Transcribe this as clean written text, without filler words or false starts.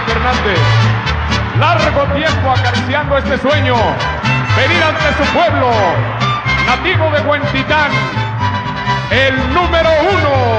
Fernández. Largo tiempo acariciando este sueño, venir ante su pueblo, nativo de Huentitán, el número 1.